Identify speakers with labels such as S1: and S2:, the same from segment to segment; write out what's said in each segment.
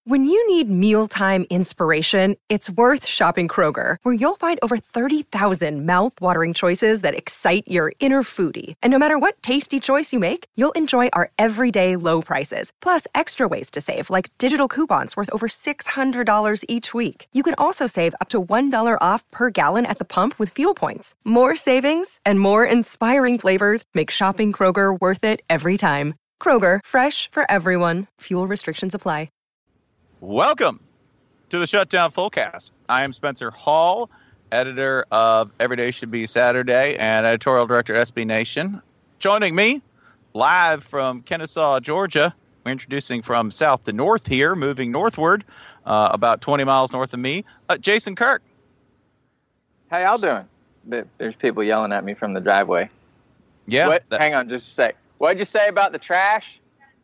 S1: When you need mealtime inspiration, it's worth shopping Kroger, where you'll find over 30,000 mouth-watering choices that excite your inner foodie. And no matter what tasty choice you make, you'll enjoy our everyday low prices, plus extra ways to save, like digital coupons worth over $600 each week. You can also save up to $1 off per gallon at the pump with fuel points. More savings and more inspiring flavors make shopping Kroger worth it every time. Kroger, fresh for everyone. Fuel restrictions apply.
S2: Welcome to the Shutdown Fullcast. I am Spencer Hall, editor of Every Day Should Be Saturday and editorial director SB Nation. Joining me live from Kennesaw, Georgia. We're introducing from south to north here, moving northward, about 20 miles north of me, Jason Kirk.
S3: How y'all doing? There's people yelling at me from the driveway.
S2: Yeah.
S3: Hang on just a sec. What'd you say about the trash?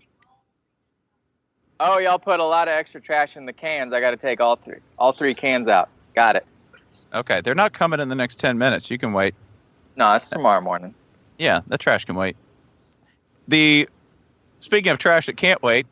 S3: Oh, y'all put a lot of extra trash in the cans. I got to take all three cans out. Got it.
S2: Okay, they're not coming in the next 10 minutes. You can wait.
S3: No, it's tomorrow morning.
S2: Yeah, the trash can wait. Speaking of trash that can't wait.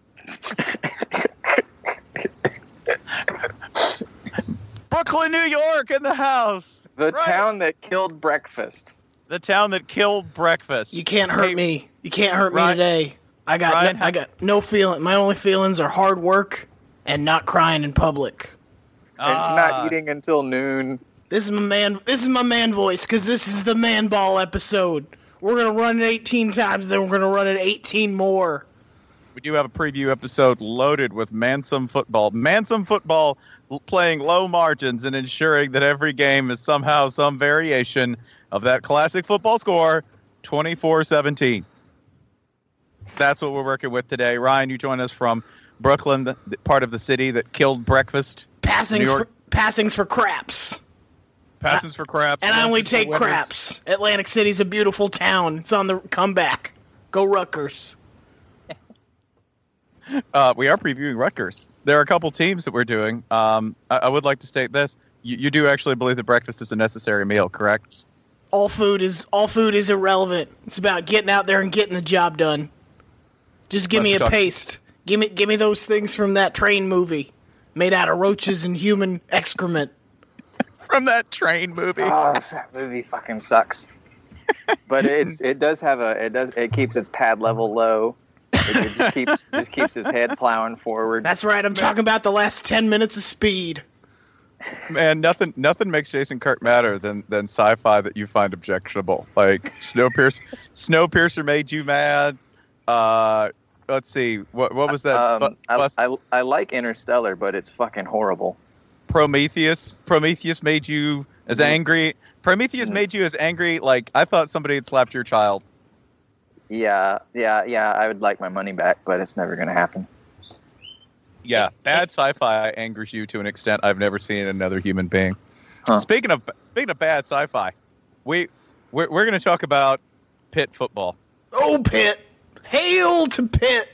S2: Brooklyn, New York in the house.
S3: The town that killed breakfast.
S2: The town that killed breakfast.
S4: You can't hurt me. You can't hurt me today. I got no feeling. My only feelings are hard work and not crying in public.
S3: And not eating until noon.
S4: This is my man voice, because this is the man ball episode. We're gonna run it 18 times, then we're gonna run it 18 more.
S2: We do have a preview episode loaded with Mansum football. Mansum football playing low margins and ensuring that every game is somehow some variation of that classic football score, 24-17. That's what we're working with today. Ryan, you join us from Brooklyn, the part of the city that killed breakfast.
S4: Passings for craps.
S2: Passings for craps.
S4: And I only take craps. Atlantic City's a beautiful town. It's on the comeback. Go Rutgers.
S2: We are previewing Rutgers. There are a couple teams that we're doing. I would like to state this. You do actually believe that breakfast is a necessary meal, correct?
S4: All food is irrelevant. It's about getting out there and getting the job done. Just give me a paste. Give me those things from that Train movie, made out of roaches and human excrement.
S2: From that Train movie.
S3: Oh, that movie fucking sucks. But it keeps its pad level low. It just keeps his head plowing forward.
S4: That's right. I'm talking about the last 10 minutes of Speed.
S2: Man, nothing makes Jason Kirk madder than sci-fi that you find objectionable. Like Snowpiercer made you mad. Let's see. What was that?
S3: I like Interstellar, but it's fucking horrible.
S2: Prometheus made you as angry. Prometheus made you as angry. Like I thought somebody had slapped your child.
S3: Yeah. I would like my money back, but it's never going to happen.
S2: Yeah, bad sci-fi angers you to an extent I've never seen in another human being.
S3: Huh.
S2: Speaking of bad sci-fi, we're going to talk about Pitt football.
S4: Oh, Pitt! Hail to Pitt!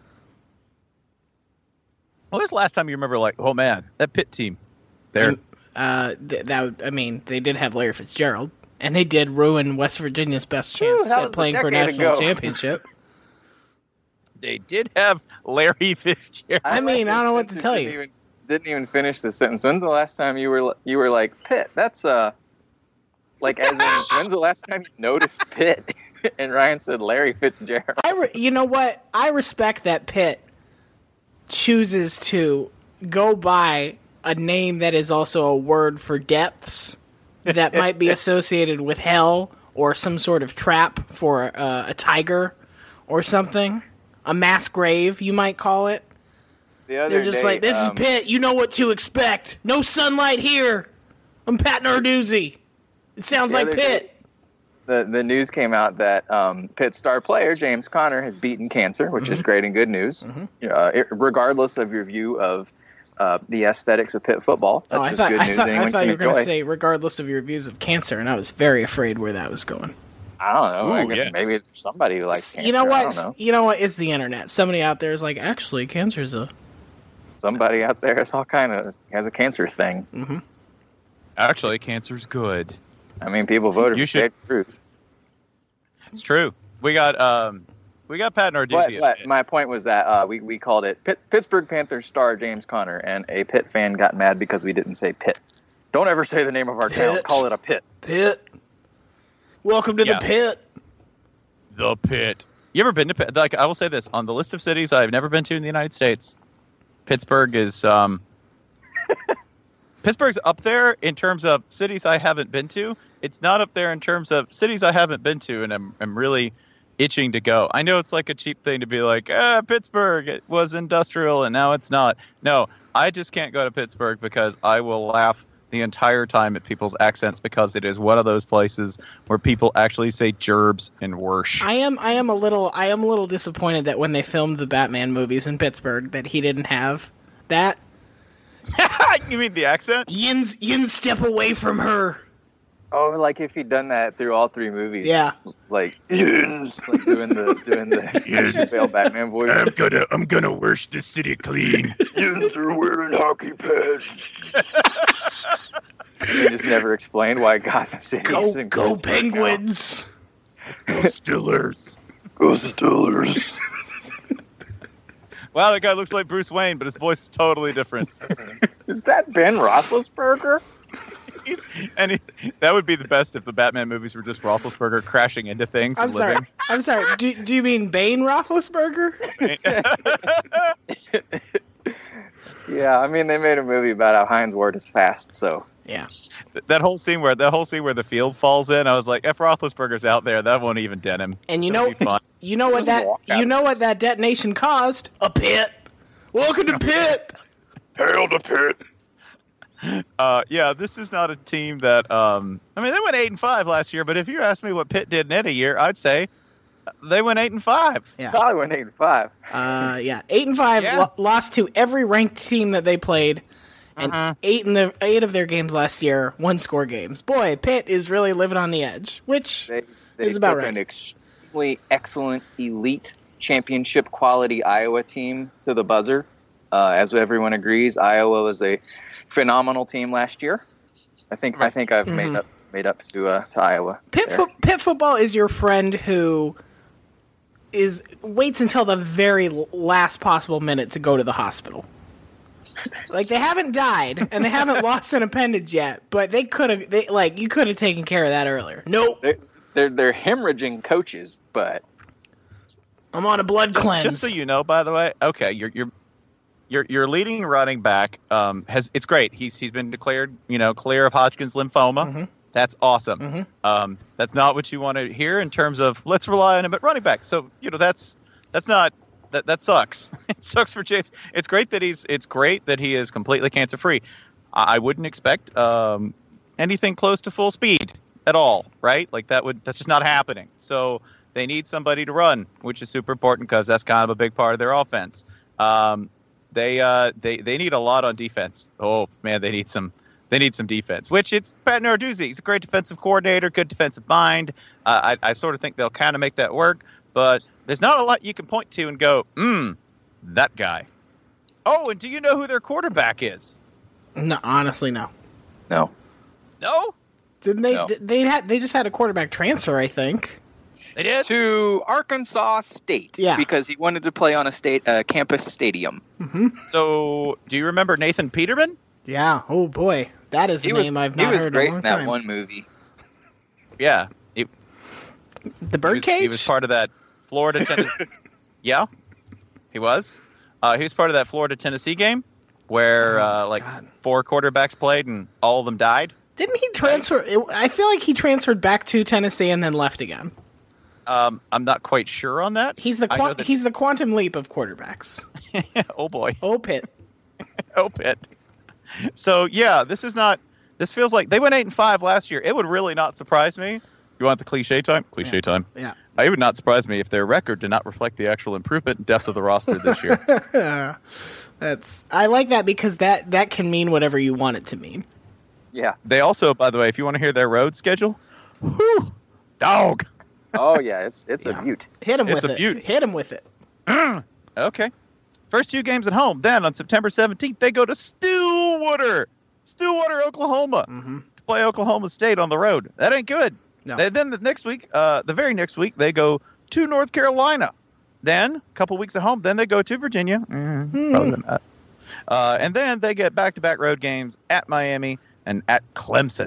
S2: When was the last time you remember, like, oh man, that Pitt team? There.
S4: They did have Larry Fitzgerald, and they did ruin West Virginia's best chance at playing for a national championship.
S2: They did have Larry Fitzgerald.
S4: I don't know what to tell you.
S3: Didn't even finish the sentence. When's the last time you were like, Pitt? That's like as in, when's the last time you noticed Pitt? And Ryan said Larry Fitzgerald.
S4: You know what? I respect that Pitt chooses to go by a name that is also a word for depths that might be associated with hell or some sort of trap for a tiger or something. A mass grave, you might call it. They're just like, this is Pitt. You know what to expect. No sunlight here. I'm Pat Narduzzi. It sounds like Pitt.
S3: The news came out that Pitt star player James Conner has beaten cancer, which is great and good news. Mm-hmm. Regardless of your view of the aesthetics of Pitt football, that's just good news.
S4: I thought you were going to say regardless of your views of cancer, and I was very afraid where that was going.
S3: I don't know. Maybe there's somebody who likes cancer.
S4: You know what?
S3: I don't know.
S4: You know what? It's the internet. Somebody out there is like, actually, cancer's a...
S3: Somebody out there has a cancer thing.
S4: Mm-hmm.
S2: Actually, cancer's good.
S3: I mean, people voted for Ted Cruz.
S2: It's true. We got We got Pat Narduzzi.
S3: But my point was that we called it Pittsburgh Panthers star James Conner, and a Pitt fan got mad because we didn't say Pitt. Don't ever say the name of our town. Call it a Pit.
S4: Pit. Welcome to the Pit.
S2: The Pit. You ever been to Pitt? Like, I will say this. On the list of cities I've never been to in the United States, Pittsburgh is... Pittsburgh's up there in terms of cities I haven't been to. It's not up there in terms of cities I haven't been to, and I'm really itching to go. I know it's like a cheap thing to be like, Pittsburgh, it was industrial, and now it's not. No, I just can't go to Pittsburgh because I will laugh the entire time at people's accents because it is one of those places where people actually say gerbs and worse.
S4: I am a little disappointed that when they filmed the Batman movies in Pittsburgh that he didn't have that.
S2: You mean the accent?
S4: Yin, step away from her.
S3: Oh, like if he'd done that through all three movies.
S4: Yeah.
S3: Like Yins, like doing the Christian Bale Batman voice.
S2: I'm gonna wash this city clean.
S3: Yins are wearing hockey pads. They just never explained why Gotham City is in
S4: Go Penguins.
S2: Go Steelers.
S3: Go Steelers.
S2: Wow, that guy looks like Bruce Wayne, but his voice is totally different.
S3: Is that Ben Roethlisberger?
S2: That would be the best if the Batman movies were just Roethlisberger crashing into things.
S4: I'm sorry. Do you mean Bane Roethlisberger?
S3: Yeah, I mean they made a movie about how Hines Ward is fast, so
S4: yeah.
S2: That whole scene where the field falls in, I was like, if Roethlisberger's out there, that won't even dent him.
S4: And you know what that detonation caused? A pit. Welcome to Pitt.
S3: Hail to Pitt.
S2: Yeah, this is not a team that. I mean, they went 8-5 last year, but if you asked me what Pitt did in any year, I'd say they went 8-5.
S3: Yeah, probably went 8-5.
S4: 8-5.
S2: Yeah.
S4: Lost to every ranked team that they played, and 8 of their games last year, 1-score games. Boy, Pitt is really living on the edge, which is about right.
S3: An extremely excellent, elite, championship quality Iowa team to the buzzer. As everyone agrees, Iowa was a phenomenal team last year. I think I've made up to Iowa.
S4: Pitt football is your friend who waits until the very last possible minute to go to the hospital. Like, they haven't died and they haven't lost an appendage yet, but you could have taken care of that earlier. Nope.
S3: They're hemorrhaging coaches, but
S4: I'm on a blood cleanse.
S2: Just so you know, by the way, okay, your leading running back it's great. He's been declared, clear of Hodgkin's lymphoma. Mm-hmm. That's awesome. Mm-hmm. That's not what you want to hear in terms of let's rely on him at running back. So that's not that sucks. It sucks for James. It's great that he is completely cancer free. I wouldn't expect anything close to full speed at all, right? Like that's just not happening. So they need somebody to run, which is super important because that's kind of a big part of their offense. They need a lot on defense. Oh man, they need some defense. Which it's Pat Narduzzi. He's a great defensive coordinator, good defensive mind. I sort of think they'll kind of make that work. But there's not a lot you can point to and go, that guy. Oh, and do you know who their quarterback is?
S4: No, honestly, no.
S3: No.
S4: Didn't they?
S3: No.
S4: They just had a quarterback transfer, I think.
S2: They did?
S3: To Arkansas State.
S4: Yeah.
S3: Because he wanted to play on a campus stadium.
S4: Mm-hmm.
S2: So, do you remember Nathan Peterman?
S4: Yeah. Oh, boy. That is a name I've not heard in a long time.
S3: He was great in that one movie.
S2: Yeah.
S4: The Birdcage?
S2: He was part of that Florida Tennessee. Yeah, he was. He was part of that Florida Tennessee game where 4 quarterbacks played and all of them died.
S4: Didn't he transfer? I feel like he transferred back to Tennessee and then left again.
S2: I'm not quite sure on that.
S4: He's the quantum leap of quarterbacks.
S2: Oh boy.
S4: Oh Pitt.
S2: Oh Pitt. So yeah, this feels like they went 8-5 last year. It would really not surprise me. You want the cliche time? Cliche time.
S4: Yeah.
S2: It would not surprise me if their record did not reflect the actual improvement and depth of the roster this year.
S4: I like that because that can mean whatever you want it to mean.
S3: Yeah.
S2: They also, by the way, if you want to hear their road schedule, dog.
S3: Oh yeah, it's a beaut.
S4: Hit him with it. Hit him with it.
S2: Okay. First 2 games at home. Then on September 17th, they go to Stillwater, Oklahoma, to play Oklahoma State on the road. That ain't good.
S4: No.
S2: Then the very next week, they go to North Carolina Then a couple weeks at home. Then they go to Virginia. Probably not. And then they get back-to-back road games at Miami and at Clemson.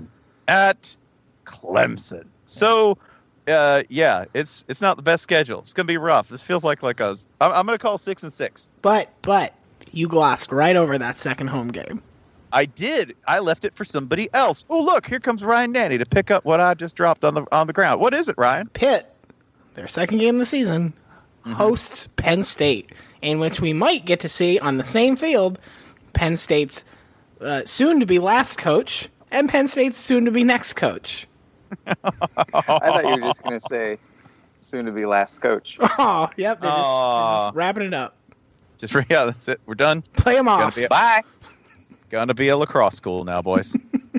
S2: So, it's not the best schedule. It's going to be rough. This feels like I'm going to call 6-6.
S4: But you glossed right over that second home game.
S2: I did. I left it for somebody else. Oh, look, here comes Ryan Nanny to pick up what I just dropped on the ground. What is it, Ryan?
S4: Pitt, their second game of the season, hosts Penn State, in which we might get to see on the same field Penn State's soon-to-be last coach and Penn State's soon-to-be next coach.
S3: I thought you were just going to say soon-to-be last coach.
S4: Oh, yep, they're just wrapping it up.
S2: That's it. We're done.
S4: Play them off.
S3: Bye.
S2: Gonna be a lacrosse school now, boys.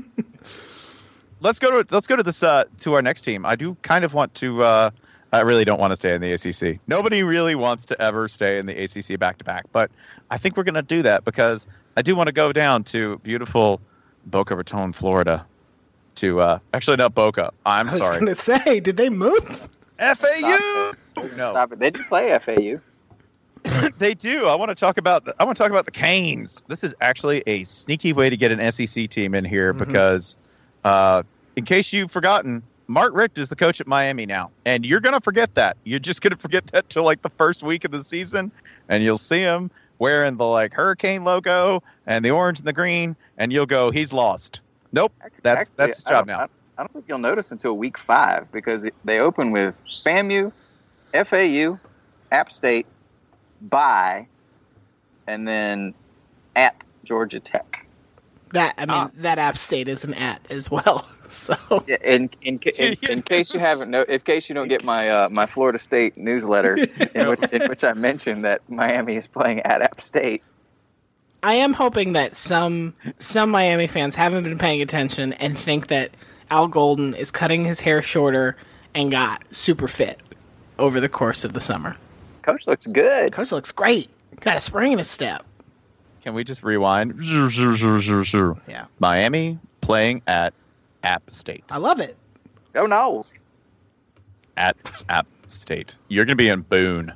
S2: Let's go to this to our next team. I do kind of want to. I really don't want to stay in the ACC. Nobody really wants to ever stay in the ACC back to back, but I think we're gonna do that because I do want to go down to beautiful Boca Raton, Florida. To actually not Boca. I was
S4: gonna say, did they move?
S2: FAU. No,
S3: Stop it. They do play FAU.
S2: They do. I want to talk about the Canes. This is actually a sneaky way to get an SEC team in here because, in case you've forgotten, Mark Richt is the coach at Miami now, and you're gonna forget that. You're just gonna forget that till like the first week of the season, and you'll see him wearing the hurricane logo and the orange and the green, and you'll go, he's lost. Nope, that's his job now.
S3: I don't think you'll notice until week 5 because they open with FAMU, FAU, App State. By, and then at Georgia Tech.
S4: That App State is an at as well. So
S3: yeah, in case you haven't in case you don't get my my Florida State newsletter in which I mentioned that Miami is playing at App State.
S4: I am hoping that some Miami fans haven't been paying attention and think that Al Golden is cutting his hair shorter and got super fit over the course of the summer.
S3: Coach looks good.
S4: Coach looks great. Got a spring in his step.
S2: Can we just rewind? Yeah. Miami playing at App State.
S4: I love it.
S3: Go Noles.
S2: At App State. You're going to be in Boone.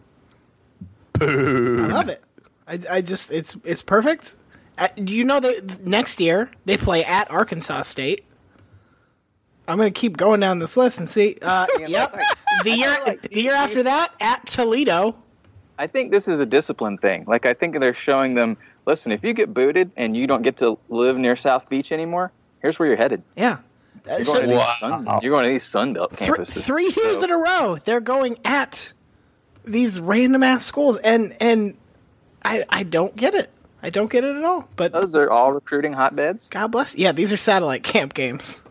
S2: Boone.
S4: I love it. I just, it's perfect. Do you know that next year they play at Arkansas State? I'm going to keep going down this list and see. Yep. The year after that, at Toledo.
S3: I think this is a discipline thing. I think they're showing them, listen, if you get booted and you don't get to live near South Beach anymore, here's where you're headed.
S4: Yeah.
S3: You're going to these Sunbelt campuses.
S4: 3 years in a row, they're going at these random-ass schools, and I don't get it. I don't get it at all. But
S3: those are all recruiting hotbeds?
S4: God bless. Yeah, these are satellite camp games.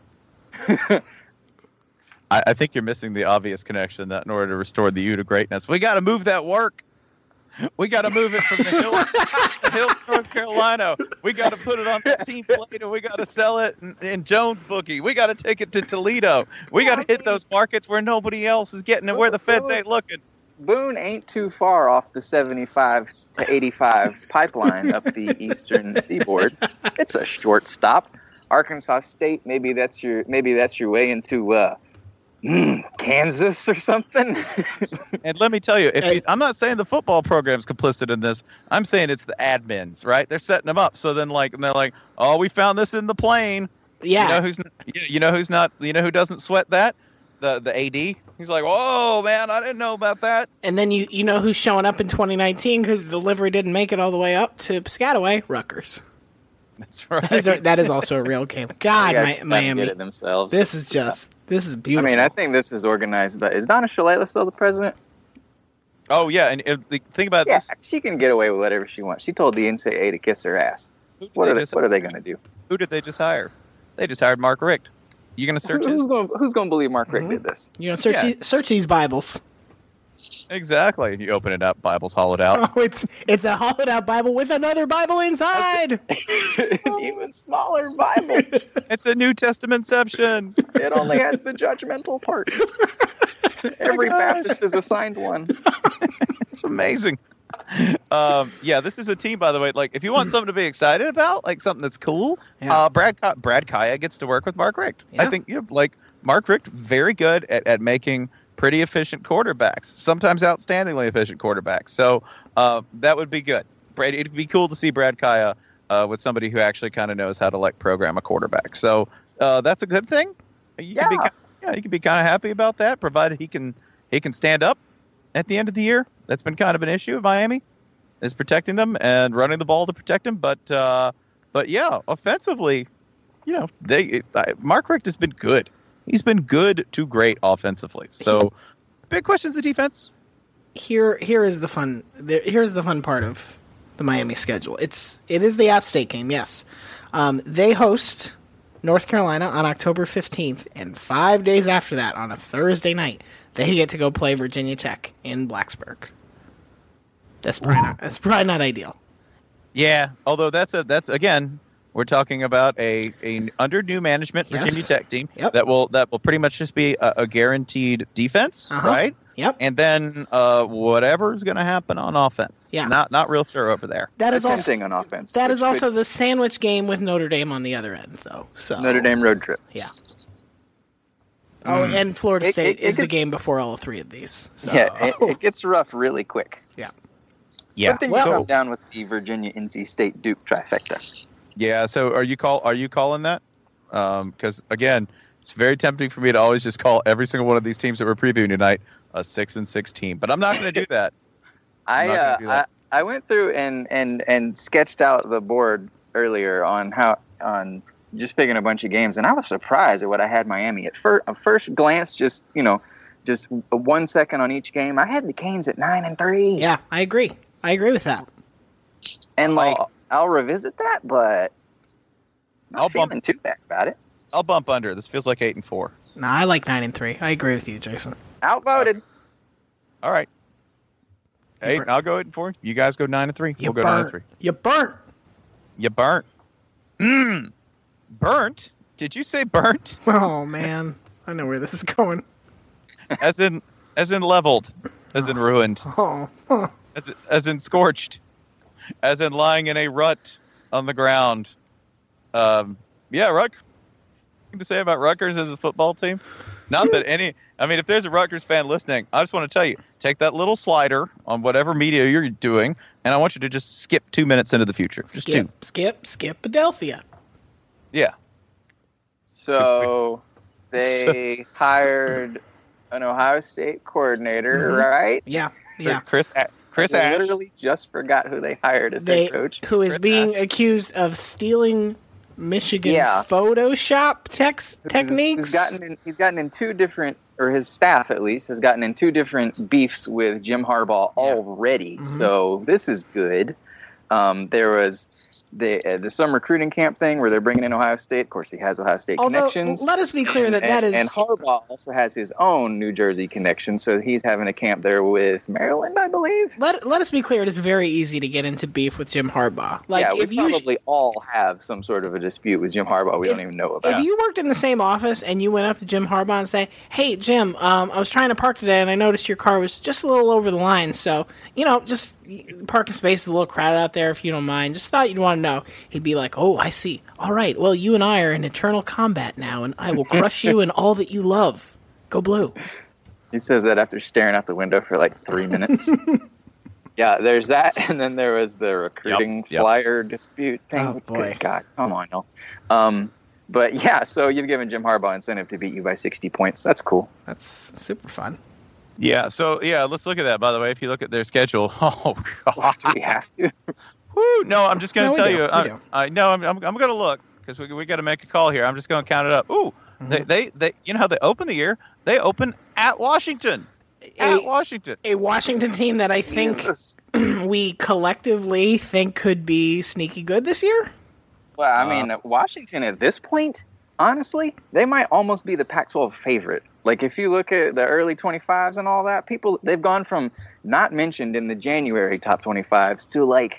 S2: I think you're missing the obvious connection that in order to restore the U to greatness, we got to move that work. We got to move it from the hill of North Carolina. We got to put it on the team plate, and we got to sell it in Jones Bookie. We got to take it to Toledo. We got to hit those markets where nobody else is getting it, where the feds ain't looking.
S3: Boone ain't too far off the 75 to 85 pipeline up the eastern seaboard. It's a short stop. Arkansas State, maybe that's your way into Kansas or something.
S2: And let me tell you, I'm not saying the football program's complicit in this. I'm saying it's the admins, right? They're setting them up. So then, and they're like, "Oh, we found this in the plane."
S4: Yeah.
S2: You know who's not? You know who doesn't sweat that? The AD. He's like, "Oh man, I didn't know about that."
S4: And then you know who's showing up in 2019 because the delivery didn't make it all the way up to Piscataway? Rutgers.
S2: That's right.
S4: That is also a real game. God, Miami.
S3: Get it themselves.
S4: This is beautiful.
S3: I mean, I think this is organized, but is Donna Shalala still the president?
S2: Oh, yeah. And the thing about this.
S3: She can get away with whatever she wants. She told the NCAA to kiss her ass. What are they going to do?
S2: Who did they just hire? They just hired Mark Richt. You going to search
S3: Who's going to believe Mark Richt did this?
S4: You're going to search these Bibles.
S2: Exactly. You open it up, Bible's hollowed out.
S4: Oh, it's a hollowed out Bible with another Bible inside.
S3: An even smaller Bible.
S2: It's a New Testamentception.
S3: It only has the judgmental part. Every Baptist is assigned one.
S2: It's amazing. This is a team, by the way. If you want something to be excited about, something that's cool, Brad Kaya gets to work with Mark Richt. Yeah. I think Mark Richt very good at making pretty efficient quarterbacks, sometimes outstandingly efficient quarterbacks. So that would be good. Brady, it'd be cool to see Brad Kaya with somebody who actually kind of knows how to program a quarterback. So that's a good thing. You can be kind of happy about that, provided he can stand up at the end of the year. That's been kind of an issue of Miami, is protecting them and running the ball to protect them. But yeah, offensively, Mark Richt has been good. He's been good to great offensively. So big questions of defense.
S4: Here is the fun. Here's the fun part of the Miami schedule. It is the App State game. Yes, they host North Carolina on October 15th, and 5 days after that, on a Thursday night, they get to go play Virginia Tech in Blacksburg. That's probably not ideal.
S2: Yeah, although that's again, we're talking about a under new management Virginia Tech team that will pretty much just be a guaranteed defense, right?
S4: Yep.
S2: And then whatever's going to happen on offense.
S4: Yeah.
S2: Not real sure over there.
S3: That is also on offense.
S4: That is also the sandwich game with Notre Dame on the other end, though. So
S3: Notre Dame road trip.
S4: Yeah. Oh, and Florida State is the game before all three of these. So.
S3: Yeah, it gets rough really quick.
S4: Yeah.
S2: Yeah.
S3: But then you come down with the Virginia, NC State, Duke trifecta.
S2: Yeah. So are you calling that? Because again, it's very tempting for me to always just call every single one of these teams that we're previewing tonight a 6-6 team, but I'm not going to do that.
S3: I went through and sketched out the board earlier on just picking a bunch of games, and I was surprised at what I had Miami at first glance. Just 1 second on each game, I had the Canes at 9-3.
S4: Yeah, I agree with that.
S3: And I'll revisit that, but I'm not feeling too bad about it.
S2: I'll bump under. This feels like 8-4.
S4: No, I like 9-3. I agree with you, Jason.
S3: Outvoted.
S2: All right. Hey, I'll go 8-4. You guys go 9-3. We'll go 9-3.
S4: You burnt.
S2: Burnt? Did you say burnt?
S4: Oh man, I know where this is going.
S2: As in leveled, as in ruined, as in scorched, as in lying in a rut on the ground. Ruck. Anything to say about Rutgers as a football team? Not that any. I mean, if there's a Rutgers fan listening, I just want to tell you, take that little slider on whatever media you're doing, and I want you to just skip 2 minutes into the future. Just
S4: skip Adelphia.
S2: Yeah.
S3: So they hired an Ohio State coordinator, right?
S4: Yeah.
S2: Chris Ash.
S3: Literally just forgot who they hired as their coach.
S4: Who is being accused of stealing Michigan Photoshop techniques.
S3: He's gotten in two different, or his staff at least, has gotten in two different beefs with Jim Harbaugh already. Mm-hmm. So this is good. There was the some recruiting camp thing where they're bringing in Ohio State. Of course, he has Ohio State connections.
S4: Let us be clear that is...
S3: And Harbaugh also has his own New Jersey connection, so he's having a camp there with Maryland, I believe.
S4: Let us be clear, it is very easy to get into beef with Jim Harbaugh.
S3: We probably all have some sort of a dispute with Jim Harbaugh we don't even know about.
S4: If you worked in the same office and you went up to Jim Harbaugh and say, "Hey, Jim, I was trying to park today and I noticed your car was just a little over the line, so, just parking space is a little crowded out there if you don't mind. Just thought you'd want to know." He'd be like, "Oh, I see. All right. Well, you and I are in eternal combat now, and I will crush you and all that you love. Go Blue."
S3: He says that after staring out the window for 3 minutes. Yeah, there's that, and then there was the recruiting flyer dispute thing.
S4: Oh, boy.
S3: Good God, come on, no. But yeah, so you've given Jim Harbaugh incentive to beat you by 60 points. That's cool.
S4: That's super fun.
S2: Yeah, so let's look at that. By the way, if you look at their schedule, oh God,
S3: do we have to?
S2: Woo! No, I'm just going to tell you. I'm going to look because we got to make a call here. I'm just going to count it up. Ooh, they you know how they open the year? They open at Washington. A
S4: Washington team that I think we collectively think could be sneaky good this year.
S3: Well, I mean, Washington at this point, honestly, they might almost be the Pac-12 favorite. If you look at the early 25s and all that, they've gone from not mentioned in the January top 25s to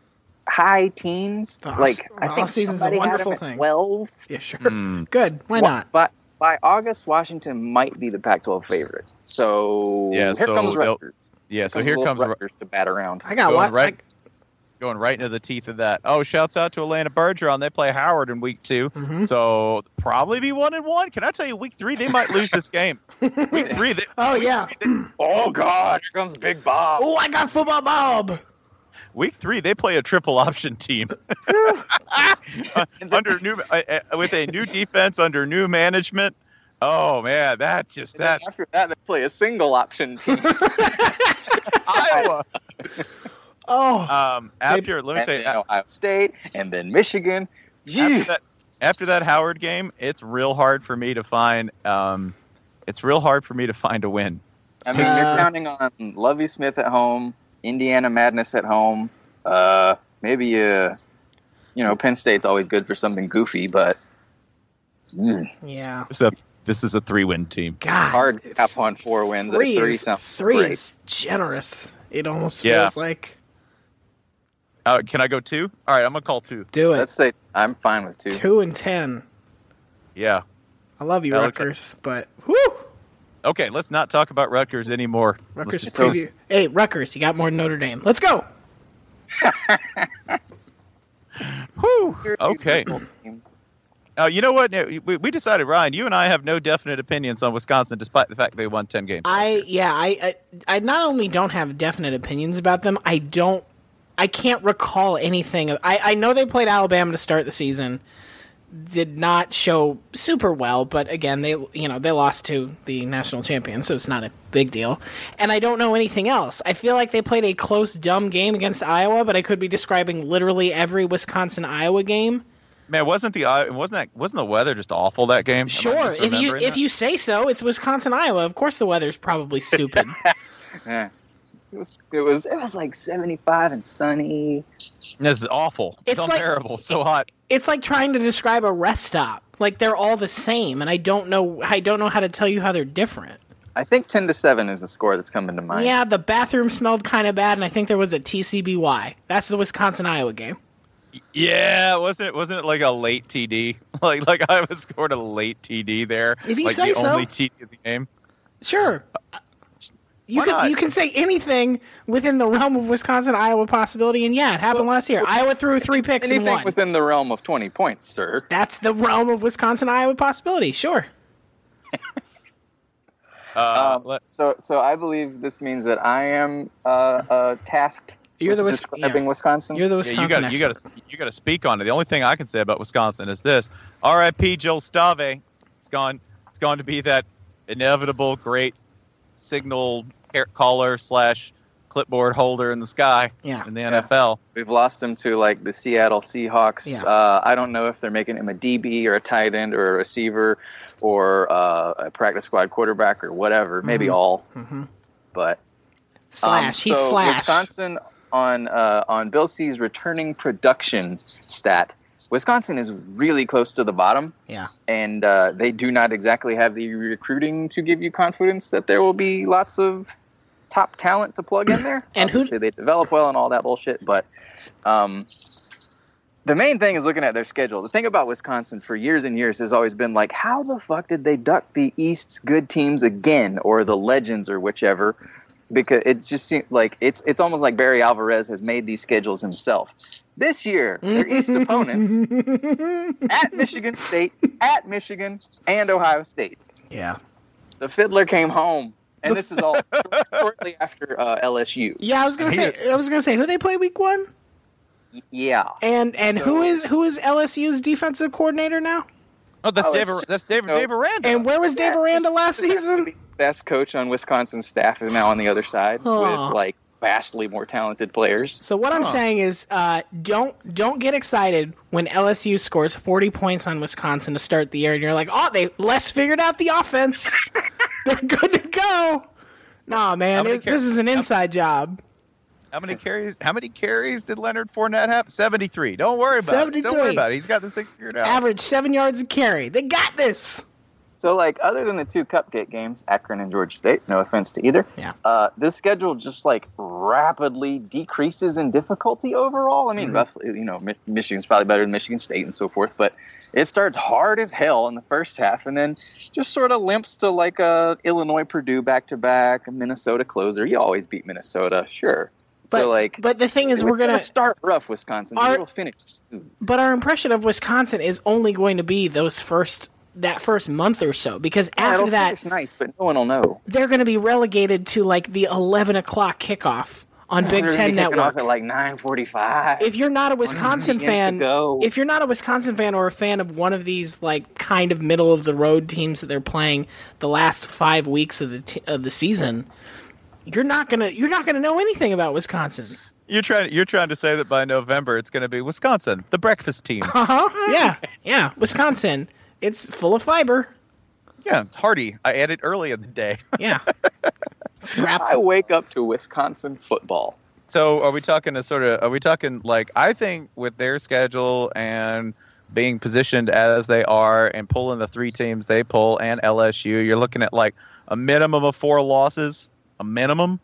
S3: high teens. I think
S4: season's a wonderful thing.
S3: 12.
S4: Yeah, sure. Good. Why not?
S3: But by August, Washington might be the Pac-12 favorite. So here comes Rutgers.
S2: Yeah, so here comes
S3: Rutgers to bat around.
S4: I got what?
S2: Going right into the teeth of that. Oh, shouts out to Atlanta Bergeron. They play Howard in week 2.
S4: Mm-hmm.
S2: So probably be 1-1. Can I tell you, week 3, they might lose this game. Week 3.
S3: Oh, God. Here comes Big Bob.
S4: Oh, I got football Bob.
S2: Week 3, they play a triple option team. With a new defense, under new management. Oh, man,
S3: after that, they play a single option team.
S2: Iowa.
S4: Oh,
S2: let me tell you,
S3: Ohio State, and then Michigan.
S2: After that Howard game, it's real hard for me to find. It's real hard for me to find a win.
S3: I mean, you're counting on Lovie Smith at home, Indiana Madness at home. Maybe Penn State's always good for something goofy, but
S4: yeah.
S2: So this is a 3-win team.
S4: God,
S3: hard to cap on 4 wins.
S4: Three is generous. It almost feels like.
S2: Can I go 2? All right, I'm gonna call 2.
S4: Do it.
S3: Let's say I'm fine with 2.
S4: 2-10.
S2: Yeah.
S4: I love you, Rutgers, but whoo.
S2: Okay, let's not talk about Rutgers anymore.
S4: Rutgers preview. Hey, Rutgers, you got more than Notre Dame. Let's go.
S2: Whew. Okay. You know what? We decided, Ryan, you and I have no definite opinions on Wisconsin, despite the fact they won 10 games.
S4: I not only don't have definite opinions about them, I can't recall anything. I know they played Alabama to start the season. Did not show super well, but again, they lost to the national champion, so it's not a big deal. And I don't know anything else. I feel like they played a close, dumb game against Iowa, but I could be describing literally every Wisconsin-Iowa game.
S2: Man, wasn't the weather just awful that game?
S4: Sure, if you say so. It's Wisconsin-Iowa. Of course, the weather's probably stupid.
S3: Yeah. It was like 75 and sunny.
S2: This is awful. It's terrible. So hot.
S4: It's like trying to describe a rest stop. Like they're all the same, and I don't know how to tell you how they're different.
S3: I think 10-7 is the score that's coming to mind.
S4: Yeah, the bathroom smelled kind of bad, and I think there was a TCBY. That's the Wisconsin-Iowa game.
S2: Yeah, wasn't it like a late TD? like Iowa scored a late TD there.
S4: If you say so.
S2: The only TD of the game.
S4: Sure. You can say anything within the realm of Wisconsin-Iowa possibility, and yeah, it happened last year. Iowa threw 3 picks and won.
S3: Anything within the realm of 20 points, sir.
S4: That's the realm of Wisconsin-Iowa possibility, sure.
S3: So I believe this means that I am tasked with describing Wisconsin.
S4: You're the Wisconsin expert.
S2: You got to speak on it. The only thing I can say about Wisconsin is this: R.I.P. Joel Stave. It's gone to be that inevitable great signal caller / clipboard holder in the sky in the NFL.
S3: We've lost him to like the Seattle Seahawks.
S4: Yeah.
S3: I don't know if they're making him a DB or a tight end or a receiver or a practice squad quarterback or whatever. Maybe all. Mm-hmm. But
S4: he's slash.
S3: Wisconsin on Bill C's returning production stat. Wisconsin is really close to the bottom.
S4: Yeah.
S3: And they do not exactly have the recruiting to give you confidence that there will be lots of top talent to plug in there.
S4: And
S3: obviously they develop well and all that bullshit, but the main thing is looking at their schedule. The thing about Wisconsin for years and years has always been like, how the fuck did they duck the East's good teams again, or the Legends or whichever? Because it just seems like it's almost like Barry Alvarez has made these schedules himself. This year, their East opponents at Michigan State, at Michigan, and Ohio State.
S4: Yeah.
S3: The Fiddler came home, and this is all shortly after LSU.
S4: Yeah, I was gonna say who they play week 1.
S3: Yeah.
S4: And so, who is LSU's defensive coordinator now?
S2: Oh, that's Dave Aranda.
S4: And where was Dave Aranda last season?
S3: Best coach on Wisconsin's staff is now on the other side with like vastly more talented players.
S4: So what I'm saying is, don't get excited when LSU scores 40 points on Wisconsin to start the year, and you're like, oh, Les figured out the offense. They're good to go. Nah, man, this is an inside job.
S2: How many carries did Leonard Fournette have? 73. Don't worry about it. Don't worry about it. He's got this thing figured out.
S4: Average 7 yards a carry. They got this.
S3: So, like, other than the 2 cupcake games, Akron and Georgia State, no offense to either, this schedule just, like, rapidly decreases in difficulty overall. I mean, roughly, Michigan's probably better than Michigan State and so forth, but it starts hard as hell in the first half and then just sort of limps to, like, Illinois-Purdue back-to-back, a Minnesota closer. You always beat Minnesota, sure.
S4: But the thing is, we're gonna
S3: start rough, Wisconsin. We'll finish soon.
S4: But our impression of Wisconsin is only going to be that first month or so, because after that,
S3: it's nice, but no one will know.
S4: They're going to be relegated to like the 11 o'clock kickoff on Big Ten Network
S3: off at like 9:45.
S4: If you're not a Wisconsin fan, or a fan of one of these like kind of middle of the road teams that they're playing the last 5 weeks of the season, you're not gonna know anything about Wisconsin.
S2: You're trying to say that by November it's going to be Wisconsin, the breakfast team.
S4: Yeah, Wisconsin. It's full of fiber.
S2: Yeah, it's hearty. I ate it early in the day.
S4: Yeah. Scrap.
S3: I wake up to Wisconsin football.
S2: So are we talking like, I think with their schedule and being positioned as they are and pulling the 3 teams they pull and LSU, you're looking at like a minimum of 4 losses, a minimum.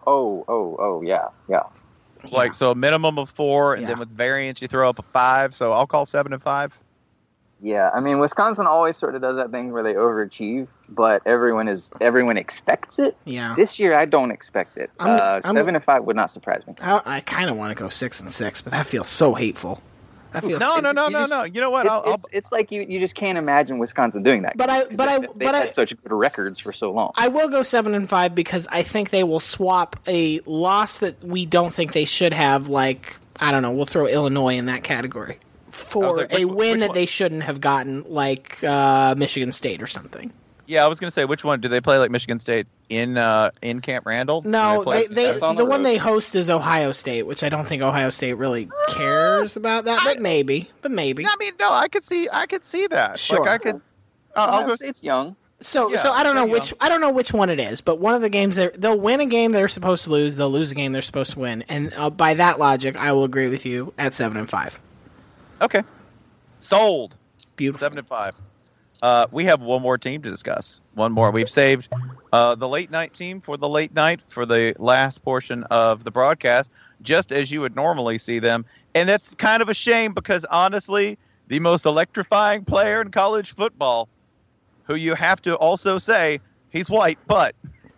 S3: Yeah.
S2: Like, so a minimum of 4, and then with variance you throw up a 5. So I'll call 7-5.
S3: Yeah, I mean, Wisconsin always sort of does that thing where they overachieve, but everyone expects it.
S4: Yeah.
S3: This year, I don't expect it. 7-5 would not surprise me.
S4: I kind of want to go 6-6, but that feels so hateful.
S2: No. You know what?
S3: It's like you just can't imagine Wisconsin doing that. They've had such good records for so long.
S4: I will go 7-5 because I think they will swap a loss that we don't think they should have. Like, I don't know, we'll throw Illinois in that category. For a win that they shouldn't have gotten, like Michigan State or something.
S2: Yeah, I was going to say, which one? Do they play like Michigan State in Camp Randall?
S4: No, the one they host is Ohio State, which I don't think Ohio State really cares about that, but maybe. I
S2: mean, no, I could see that.
S4: Sure.
S2: Like, I could.
S3: It's young.
S4: So I don't know which one it is, but one of the games they'll win a game they're supposed to lose, they'll lose a game they're supposed to win, and by that logic, I will agree with you at 7-5.
S2: Okay. Sold.
S4: Beautiful.
S2: 7-5. We have one more team to discuss. One more. We've saved the late night team for the late night for the last portion of the broadcast, just as you would normally see them. And that's kind of a shame because, honestly, the most electrifying player in college football, who you have to also say, he's white, but...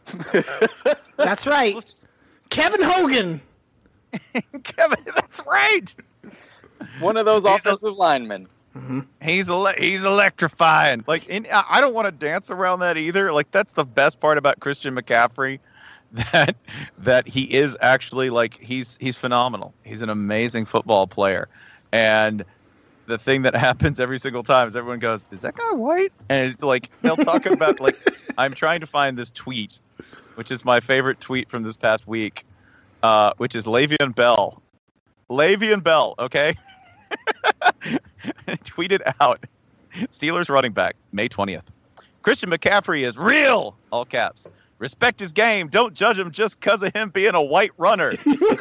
S4: That's right. Kevin Hogan.
S2: Kevin, that's right.
S3: One of those offensive linemen.
S2: Mm-hmm. He's electrifying. Like, I don't want to dance around that either. Like, that's the best part about Christian McCaffrey, that he is actually like he's phenomenal. He's an amazing football player, and the thing that happens every single time is everyone goes, "Is that guy white?" And it's like they'll talk about like I'm trying to find this tweet, which is my favorite tweet from this past week, which is Le'Veon Bell. Le'Veon Bell, okay. Tweeted out, Steelers running back, May 20th. Christian McCaffrey is real, all caps. Respect his game. Don't judge him just because of him being a white runner.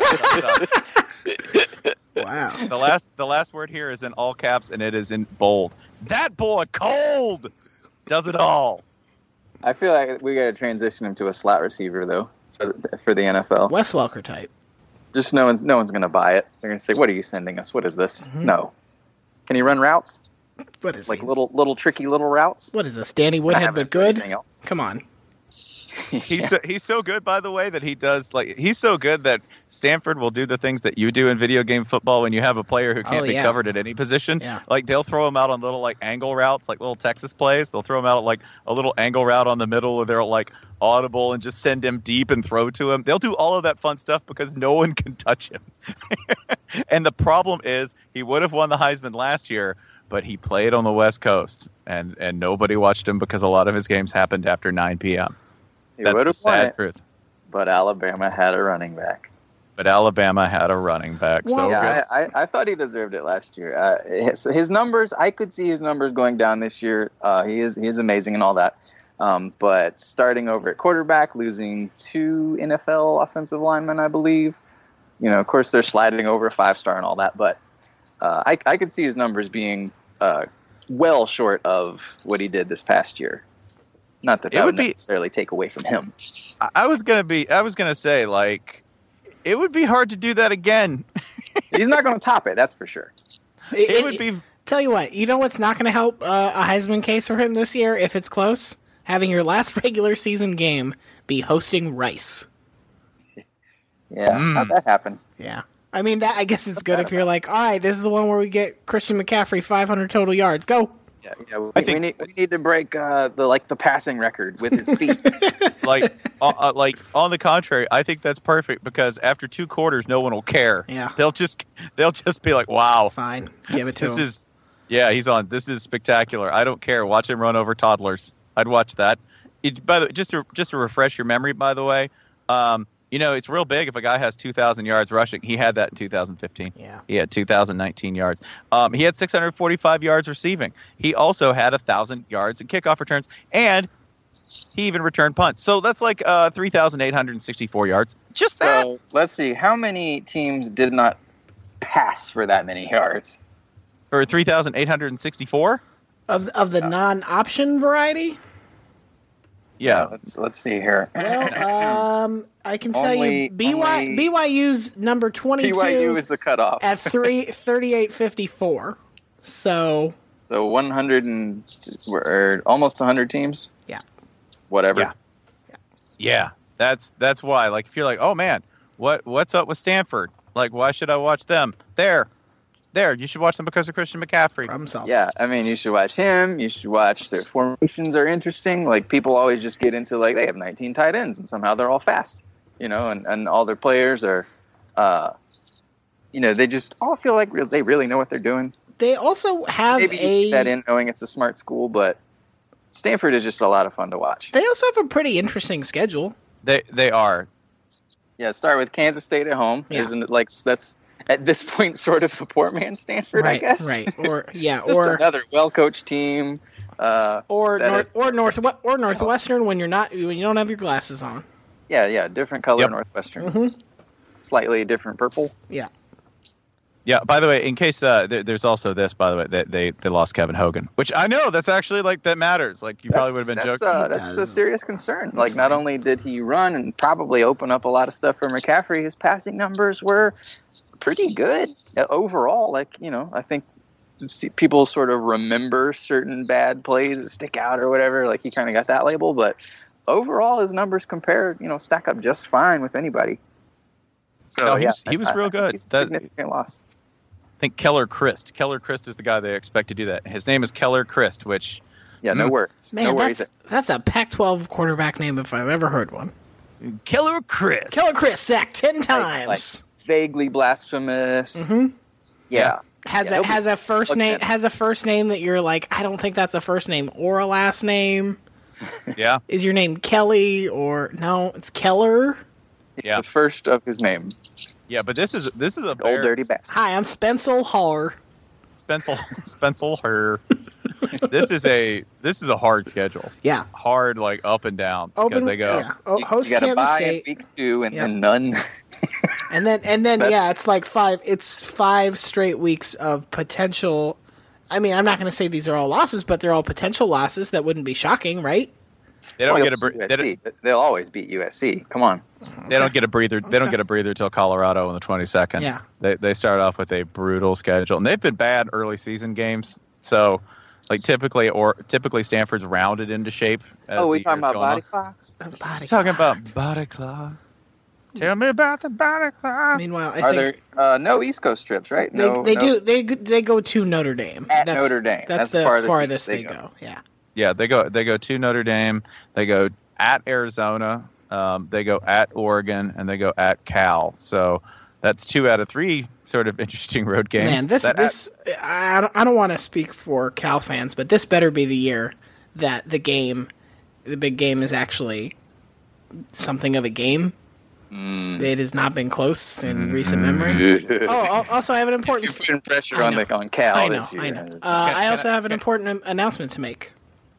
S4: Wow.
S2: The last word here is in all caps, and it is in bold. That boy cold does it all.
S3: I feel like we got to transition him to a slot receiver, though, for the NFL.
S4: Wes Welker type.
S3: Just no one's going to buy it. They're going to say, "What are you sending us? What is this?" Mm-hmm. No. Can he run routes?
S4: What is
S3: like little tricky little routes?
S4: What is this, Danny Woodhead but good? Come on.
S2: He's so good, by the way, that he does he's so good that Stanford will do the things that you do in video game football when you have a player who can't be covered at any position.
S4: Yeah.
S2: Like they'll throw him out on little like angle routes, like little Texas plays. They'll throw him out like a little angle route on the middle, or they're like audible and just send him deep and throw to him. They'll do all of that fun stuff because no one can touch him. And the problem is he would have won the Heisman last year, but he played on the West Coast, and nobody watched him because a lot of his games happened after 9 p.m. That's the sad truth.
S3: But Alabama had a running back.
S2: Well,
S3: yeah, I thought he deserved it last year. His numbers, I could see his numbers going down this year. He is amazing and all that. But starting over at quarterback, losing 2 NFL offensive linemen, I believe. You know, of course, they're sliding over a 5-star and all that. But I could see his numbers being well short of what he did this past year. Not that would necessarily take away from him.
S2: I was gonna say, like, it would be hard to do that again.
S3: He's not going to top it, that's for sure.
S2: It would be.
S4: Tell you what, you know what's not going to help a Heisman case for him this year if it's close? Having your last regular season game be hosting Rice.
S3: Yeah, how'd that happen?
S4: Yeah. I mean, I guess it's good if you're like, all right, this is the one where we get Christian McCaffrey 500 total yards. Go.
S3: Yeah, we need to break the passing record with his feet.
S2: like on the contrary, I think that's perfect because after 2 quarters, no one will care.
S4: Yeah,
S2: they'll just be like, "Wow,
S4: fine, give it to him."
S2: He's on. This is spectacular. I don't care. Watch him run over toddlers. I'd watch that. By the way, just to refresh your memory, by the way, it's real big if a guy has 2,000 yards rushing. He had that in 2015.
S4: Yeah.
S2: He had 2,019 yards. He had 645 yards receiving. He also had 1,000 yards in kickoff returns, and he even returned punts. So that's like 3,864 yards. Just that.
S3: So let's see. How many teams did not pass for that many yards?
S2: Or 3,864?
S4: Of the non-option variety?
S2: Yeah.
S3: Let's see here.
S4: Well, I can tell you BYU's number 22.
S3: BYU is the cutoff
S4: at 3854. So
S3: 100 or almost 100 teams.
S4: Yeah.
S3: Whatever.
S2: Yeah. That's why. Like if you're like, oh man, what's up with Stanford? Like why should I watch them? There, you should watch them because of Christian McCaffrey.
S4: Problem solved.
S3: Yeah, I mean, you should watch him. You should watch their formations are interesting. Like, people always just get into, like, they have 19 tight ends, and somehow they're all fast, and all their players are, they just all feel like they really know what they're doing.
S4: They also have
S3: Maybe you keep that in knowing it's a smart school, but Stanford is just a lot of fun to watch.
S4: They also have a pretty interesting schedule.
S2: They are.
S3: Yeah, start with Kansas State at home.
S4: Yeah.
S3: That's at this point sort of a poor man Stanford,
S4: right,
S3: I guess.
S4: Right. Or
S3: another well-coached team.
S4: Or Northwestern when you don't have your glasses on.
S3: Yeah, different color Northwestern.
S4: Mm-hmm.
S3: Slightly different purple.
S4: Yeah.
S2: Yeah, by the way, in case there's also this, by the way, that they lost Kevin Hogan, which I know that's actually like that matters. Like you probably would have been joking.
S3: That's a serious concern. Like not only did he run and probably open up a lot of stuff for McCaffrey, his passing numbers were pretty good overall. Like, I think people sort of remember certain bad plays that stick out or whatever. Like he kind of got that label, but overall his numbers stack up just fine with anybody. So
S2: he was real good.
S3: He's a significant loss.
S2: I think Keller Christ. Keller Christ is the guy they expect to do that. His name is Keller Christ, which
S3: no worries.
S4: Man,
S3: no worries.
S4: That's a Pac-12 quarterback name if I've ever heard one.
S2: Keller Christ.
S4: Keller Christ sacked 10 times.
S3: Like vaguely blasphemous.
S4: Mm-hmm.
S3: Yeah.
S4: Has a first name that you're like, I don't think that's a first name or a last name.
S2: Yeah.
S4: Is your name Kelly or no? It's Keller.
S2: Yeah.
S3: The first of his name.
S2: Yeah, but this is a
S3: old dirty bastard.
S4: Hi, I'm Spencel Har.
S2: Spencel Har. This is a hard schedule.
S4: Yeah.
S2: Hard like up and down because they go.
S4: Yeah. Host
S3: you got to
S4: Kansas
S3: buy
S4: State.
S3: in week 2 and none.
S4: and then it's like 5 straight weeks of potential. I mean, I'm not going to say these are all losses, but they're all potential losses. That wouldn't be shocking, right?
S2: They don't get
S3: USC. They'll always beat USC. Come on.
S2: They don't get a breather. They don't get a breather till Colorado on the 22nd.
S4: Yeah.
S2: They start off with a brutal schedule, and they've been bad early season games. So, like typically Stanford's rounded into shape.
S3: We talking about body clocks?
S2: Talking about body clock. Tell me about the body clock.
S4: Meanwhile,
S3: are there no East Coast trips, right?
S4: They go to Notre Dame.
S3: That's Notre Dame.
S4: That's the farthest they go. Yeah.
S2: Yeah, they go to Notre Dame. They go at Arizona. They go at Oregon, and they go at Cal. So that's 2 out of 3 sort of interesting road games.
S4: Man, I don't want to speak for Cal fans, but this better be the year that the big game is actually something of a game. It has not been close in recent memory. Also, I have an important.
S3: You're putting pressure on Cal.
S4: I know.
S3: This year.
S4: I know. I also have an important announcement to make.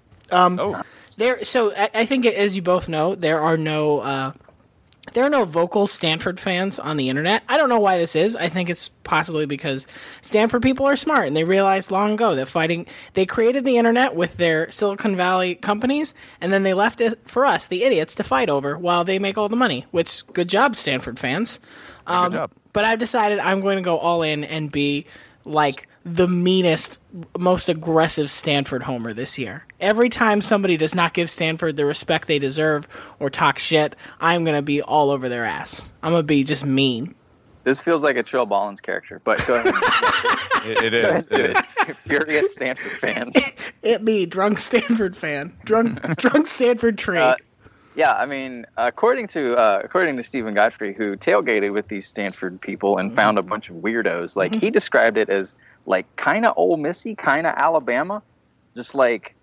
S4: So I think, as you both know, there are no vocal Stanford fans on the internet. I don't know why this is. I think it's possibly because Stanford people are smart and they realized long ago that they created the internet with their Silicon Valley companies, and then they left it for us, the idiots, to fight over while they make all the money. Which, good job, Stanford fans.
S2: Good job.
S4: But I've decided I'm going to go all in and be like the meanest, most aggressive Stanford homer this year. Every time somebody does not give Stanford the respect they deserve or talk shit, I'm going to be all over their ass. I'm going to be just mean.
S3: This feels like a Trill Ballins character, but go ahead.
S2: It is. It is.
S3: Furious Stanford fans.
S4: It me, drunk Stanford fan. Drunk Stanford tree.
S3: Yeah, I mean, according to Stephen Godfrey, who tailgated with these Stanford people and found a bunch of weirdos, like he described it as like kind of Ole Missy, kind of Alabama, just like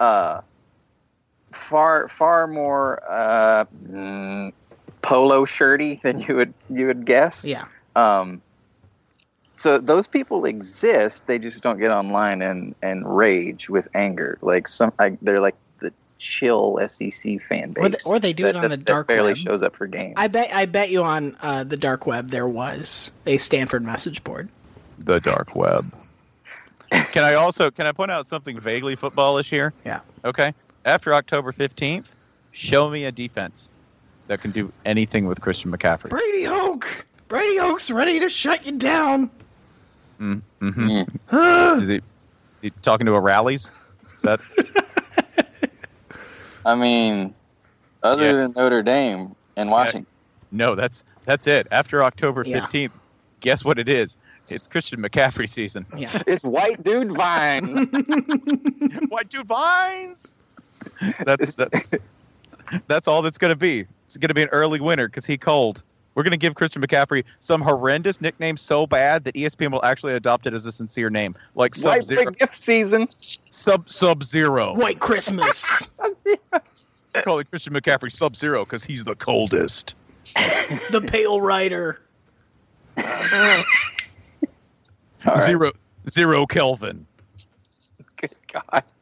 S3: far more polo shirty than you would guess.
S4: Yeah.
S3: So those people exist. They just don't get online and rage with anger. Like they're like the chill SEC fan base,
S4: or they do it on the dark web.
S3: Barely shows up for games.
S4: I bet you on the dark web there was a Stanford message board.
S2: The dark web. Can I point out something vaguely footballish here?
S4: Yeah.
S2: Okay. After October 15th, show me a defense that can do anything with Christian McCaffrey.
S4: Brady Hoke's ready to shut you down.
S2: Mm-hmm. Is he talking to a rallies? Is that?
S3: I mean, other than Notre Dame and Washington.
S2: No, that's it. After October 15th, guess what it is? It's Christian McCaffrey season.
S4: Yeah.
S3: It's White Dude Vines.
S2: White Dude Vines. That's all that's going to be. It's going to be an early winner because he's cold. We're going to give Christian McCaffrey some horrendous nickname so bad that ESPN will actually adopt it as a sincere name, like Sub-Zero.
S3: White Gift Season.
S2: Sub-Zero.
S4: White Christmas.
S2: Call it Christian McCaffrey Sub-Zero because he's the coldest.
S4: The Pale Rider.
S3: Right.
S2: Zero Kelvin.
S3: Good God.